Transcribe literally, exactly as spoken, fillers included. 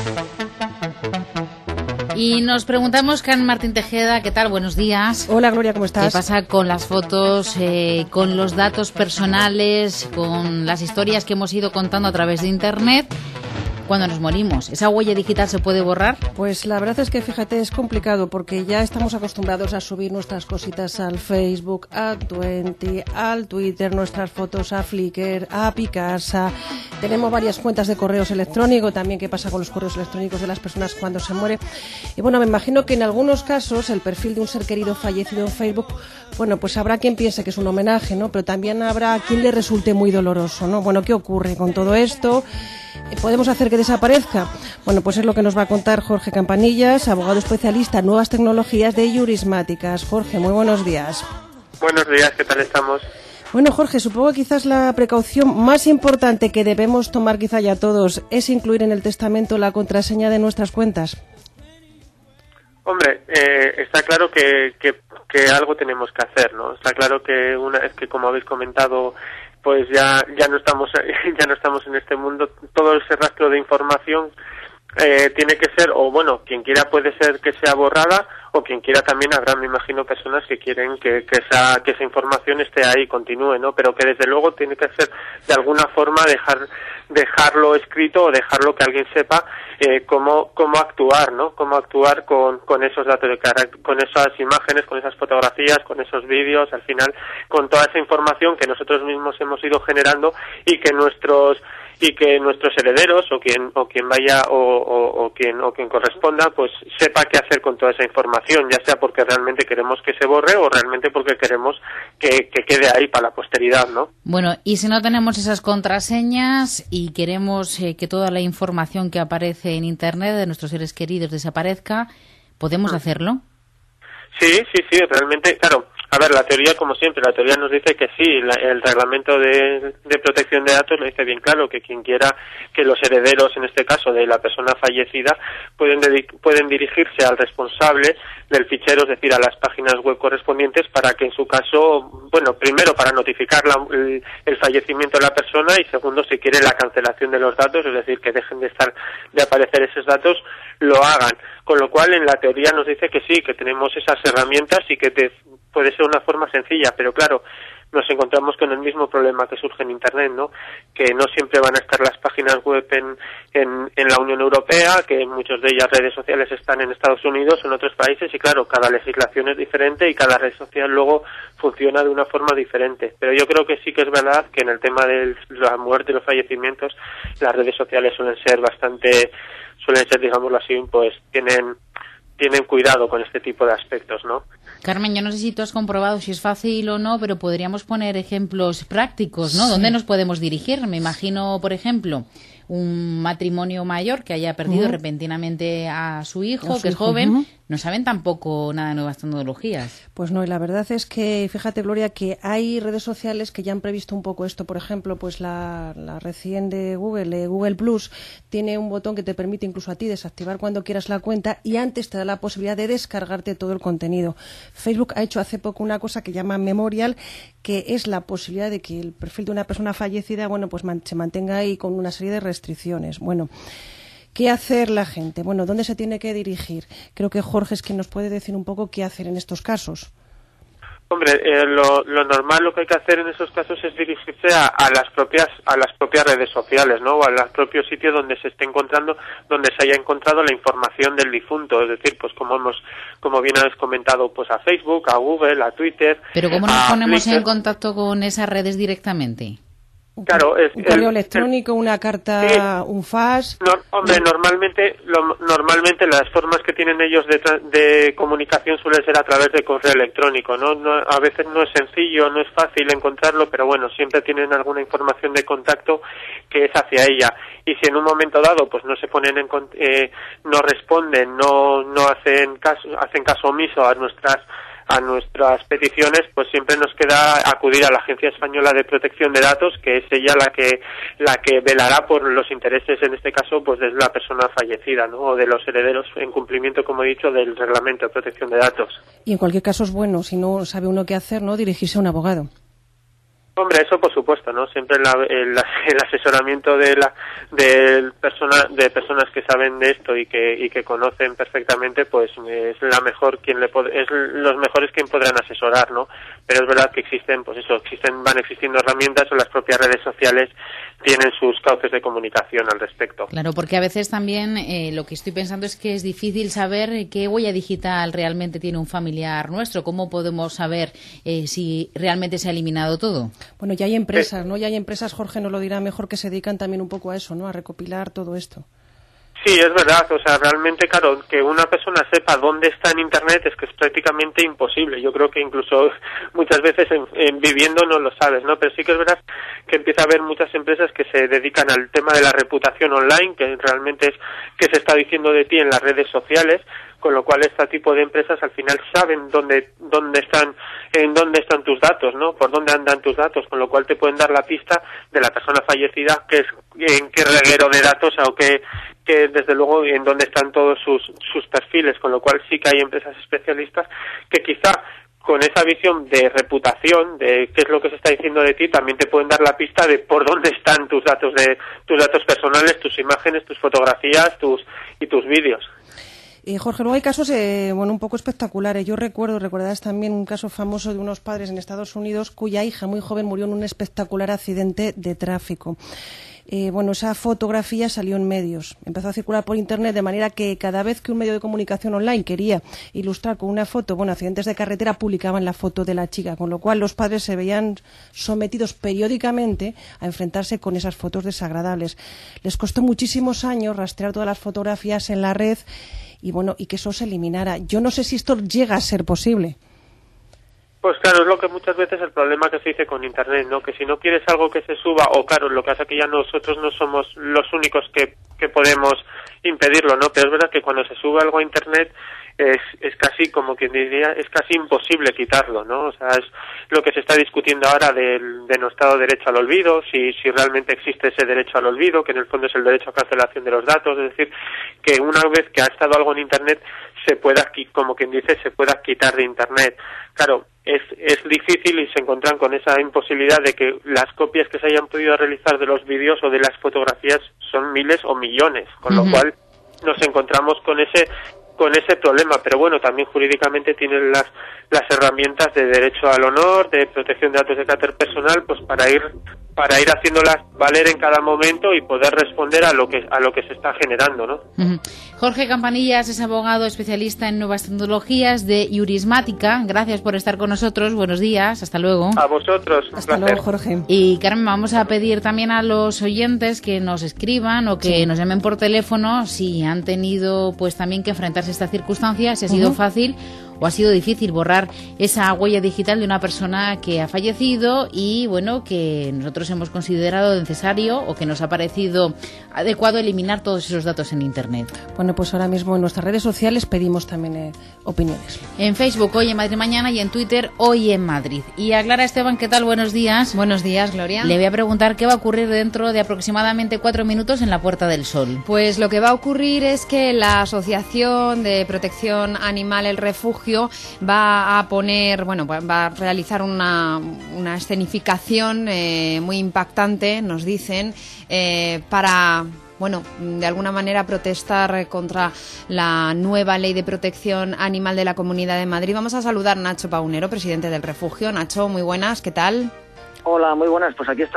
Y nos preguntamos, Can Martín Tejeda, ¿qué tal? Buenos días. Hola, Gloria, ¿cómo estás? ¿Qué pasa con las fotos, eh, con los datos personales, con las historias que hemos ido contando a través de Internet cuando nos morimos? ¿Esa huella digital se puede borrar? Pues la verdad es que, fíjate, es complicado porque ya estamos acostumbrados a subir nuestras cositas al Facebook, a Twenty, al Twitter, nuestras fotos a Flickr, a Picasa. Tenemos varias cuentas de correos electrónicos, también qué pasa con los correos electrónicos de las personas cuando se muere. Y bueno, me imagino que en algunos casos el perfil de un ser querido fallecido en Facebook, bueno, pues habrá quien piense que es un homenaje, ¿no? Pero también habrá quien le resulte muy doloroso, ¿no? Bueno, ¿qué ocurre con todo esto? ¿Podemos hacer que desaparezca? Bueno, pues es lo que nos va a contar Jorge Campanillas, abogado especialista en nuevas tecnologías de Jurismáticas. Jorge, muy buenos días. Buenos días, ¿qué tal estamos? Bueno, Jorge, supongo que quizás la precaución más importante que debemos tomar quizá ya todos es incluir en el testamento la contraseña de nuestras cuentas. Hombre, eh, está claro que, que, que algo tenemos que hacer, ¿no? Está claro que una vez que, como habéis comentado, pues ya ya no estamos ya no estamos en este mundo, todo ese rastro de información eh, tiene que ser, o bueno, quien quiera puede ser que sea borrada, o quien quiera también habrá, me imagino, personas que quieren que, que esa que esa información esté ahí y continúe, ¿no? Pero que desde luego tiene que ser de alguna forma dejar dejarlo escrito o dejarlo que alguien sepa eh, cómo cómo actuar, ¿no? Cómo actuar con con esos datos de cara, con esas imágenes, con esas fotografías, con esos vídeos, al final con toda esa información que nosotros mismos hemos ido generando y que nuestros y que nuestros herederos o quien o quien vaya o, o, o quien o quien corresponda pues sepa qué hacer con toda esa información, ya sea porque realmente queremos que se borre o realmente porque queremos que, que quede ahí para la posteridad, ¿no? Bueno, y si no tenemos esas contraseñas y queremos eh, que toda la información que aparece en Internet de nuestros seres queridos desaparezca, ¿podemos ¿Mm? hacerlo? Sí, sí, sí, realmente, claro. A ver, la teoría, como siempre, la teoría nos dice que sí, la, el reglamento de, de protección de datos lo dice bien claro, que quien quiera que los herederos, en este caso de la persona fallecida, pueden, dedi- pueden dirigirse al responsable del fichero, es decir, a las páginas web correspondientes para que en su caso, bueno, primero para notificar la, el, el fallecimiento de la persona y segundo, si quiere, la cancelación de los datos, es decir, que dejen de estar, de aparecer esos datos, lo hagan. Con lo cual, en la teoría nos dice que sí, que tenemos esas herramientas y que te, puede ser una forma sencilla, pero claro, nos encontramos con el mismo problema que surge en Internet, ¿no? Que no siempre van a estar las páginas web en, en, en la Unión Europea, que muchas de ellas redes sociales están en Estados Unidos o en otros países, y claro, cada legislación es diferente y cada red social luego funciona de una forma diferente. Pero yo creo que sí que es verdad que en el tema de la muerte y los fallecimientos, las redes sociales suelen ser bastante, suelen ser, digámoslo así, pues tienen tienen cuidado con este tipo de aspectos, ¿no? Carmen, yo no sé si tú has comprobado si es fácil o no, pero podríamos poner ejemplos prácticos, ¿no? Sí. ¿Dónde nos podemos dirigir? Me imagino, por ejemplo, un matrimonio mayor que haya perdido uh-huh. repentinamente a su hijo, a su que es hijo, joven, uh-huh. no saben tampoco nada de nuevas tecnologías. Pues no, y la verdad es que, fíjate, Gloria, que hay redes sociales que ya han previsto un poco esto. Por ejemplo, pues la, la recién de Google, eh, Google Plus, tiene un botón que te permite incluso a ti desactivar cuando quieras la cuenta y antes te da la posibilidad de descargarte todo el contenido. Facebook ha hecho hace poco una cosa que llama Memorial, que es la posibilidad de que el perfil de una persona fallecida, bueno, pues man, se mantenga ahí con una serie de restricciones. Bueno, ¿qué hacer la gente? Bueno, ¿dónde se tiene que dirigir? Creo que Jorge es quien nos puede decir un poco qué hacer en estos casos. Hombre, eh, lo, lo normal, lo que hay que hacer en esos casos es dirigirse a, a las propias a las propias redes sociales, ¿no? O a los propios sitios donde se esté encontrando, donde se haya encontrado la información del difunto, es decir, pues como hemos, como bien habéis comentado, pues a Facebook, a Google, a Twitter. Pero ¿cómo nos ponemos Flickr? en contacto con esas redes directamente? Claro, es un correo el, electrónico, el, una carta, sí, un fax. No, hombre, normalmente, lo, normalmente las formas que tienen ellos de, de comunicación suelen ser a través de correo electrónico, ¿no? No, a veces no es sencillo, no es fácil encontrarlo, pero bueno, siempre tienen alguna información de contacto que es hacia ella. Y si en un momento dado, pues no se ponen en, eh, no responden, no, no hacen caso, hacen caso omiso a nuestras a nuestras peticiones, pues siempre nos queda acudir a la Agencia Española de Protección de Datos, que es ella la que la que velará por los intereses, en este caso, pues de la persona fallecida, ¿no? O de los herederos, en cumplimiento, como he dicho, del Reglamento de Protección de Datos. Y en cualquier caso es bueno, si no sabe uno qué hacer, ¿no?, dirigirse a un abogado. Hombre, eso por supuesto, ¿no? Siempre la, el, el asesoramiento de la de persona, de personas que saben de esto y que y que conocen perfectamente, pues es la mejor quien le pod- es los mejores quien podrán asesorar, ¿no? Pero es verdad que existen, pues eso, existen van existiendo herramientas o las propias redes sociales tienen sus cauces de comunicación al respecto. Claro, porque a veces también eh, lo que estoy pensando es que es difícil saber qué huella digital realmente tiene un familiar nuestro. ¿Cómo podemos saber eh, si realmente se ha eliminado todo? Bueno, ya hay empresas, ¿no? Ya hay empresas, Jorge nos lo dirá mejor, que se dedican también un poco a eso, ¿no? A recopilar todo esto. Sí, es verdad, o sea, realmente, claro, que una persona sepa dónde está en Internet es que es prácticamente imposible. Yo creo que incluso muchas veces en, en viviendo no lo sabes, ¿no? Pero sí que es verdad que empieza a haber muchas empresas que se dedican al tema de la reputación online, que realmente es que se está diciendo de ti en las redes sociales, con lo cual este tipo de empresas al final saben dónde dónde están en dónde están tus datos, ¿no? Por dónde andan tus datos, con lo cual te pueden dar la pista de la persona fallecida, que es en qué reguero de datos o qué que desde luego en dónde están todos sus sus perfiles, con lo cual sí que hay empresas especialistas que quizá con esa visión de reputación, de qué es lo que se está diciendo de ti, también te pueden dar la pista de por dónde están tus datos de tus datos personales, tus imágenes, tus fotografías, tus y tus vídeos. Eh, Jorge, luego hay casos, eh, bueno, un poco espectaculares. Yo recuerdo, recordarás también un caso famoso de unos padres en Estados Unidos cuya hija muy joven murió en un espectacular accidente de tráfico. Eh, bueno, esa fotografía salió en medios, empezó a circular por Internet, de manera que cada vez que un medio de comunicación online quería ilustrar con una foto, bueno, accidentes de carretera, publicaban la foto de la chica, con lo cual los padres se veían sometidos periódicamente a enfrentarse con esas fotos desagradables. Les costó muchísimos años rastrear todas las fotografías en la red y, bueno, y que eso se eliminara. Yo no sé si esto llega a ser posible. Pues claro, es lo que muchas veces el problema que se dice con Internet, ¿no? Que si no quieres algo que se suba, o claro, lo que pasa es que ya nosotros no somos los únicos que, que podemos impedirlo, ¿no? Pero es verdad que cuando se sube algo a Internet es, es casi, como quien diría, es casi imposible quitarlo, ¿no? O sea, es lo que se está discutiendo ahora del, de nuestro derecho al olvido, si, si realmente existe ese derecho al olvido, que en el fondo es el derecho a cancelación de los datos, es decir, que una vez que ha estado algo en Internet, se pueda, como quien dice, se pueda quitar de Internet. Claro, es, es difícil y se encuentran con esa imposibilidad de que las copias que se hayan podido realizar de los vídeos o de las fotografías son miles o millones, con uh-huh. lo cual nos encontramos con ese con ese problema, pero bueno, también jurídicamente tienen las las herramientas de derecho al honor, de protección de datos de carácter personal, pues para ir para ir haciéndolas valer en cada momento y poder responder a lo que a lo que se está generando, ¿no? Uh-huh. Jorge Campanillas es abogado especialista en nuevas tecnologías de Jurismática. Gracias por estar con nosotros. Buenos días. Hasta luego. A vosotros. Un Hasta placer. luego, Jorge. Y Carmen, vamos a pedir también a los oyentes que nos escriban o que sí. nos llamen por teléfono si han tenido pues también que enfrentarse a esta circunstancia, si ha sido uh-huh. fácil o ha sido difícil borrar esa huella digital de una persona que ha fallecido y, bueno, que nosotros hemos considerado necesario o que nos ha parecido adecuado eliminar todos esos datos en Internet. Bueno, pues ahora mismo en nuestras redes sociales pedimos también eh, opiniones. En Facebook, Hoy en Madrid Mañana, y en Twitter, Hoy en Madrid. Y a Clara Esteban, ¿qué tal? Buenos días. Buenos días, Gloria. Le voy a preguntar qué va a ocurrir dentro de aproximadamente cuatro minutos en la Puerta del Sol. Pues lo que va a ocurrir es que la Asociación de Protección Animal El Refugio va a poner, bueno, va a realizar una, una escenificación eh, muy impactante, nos dicen, eh, para, bueno, de alguna manera protestar contra la nueva ley de protección animal de la Comunidad de Madrid. Vamos a saludar a Nacho Paunero, presidente del refugio. Nacho, muy buenas, ¿qué tal? Hola, muy buenas, pues aquí está.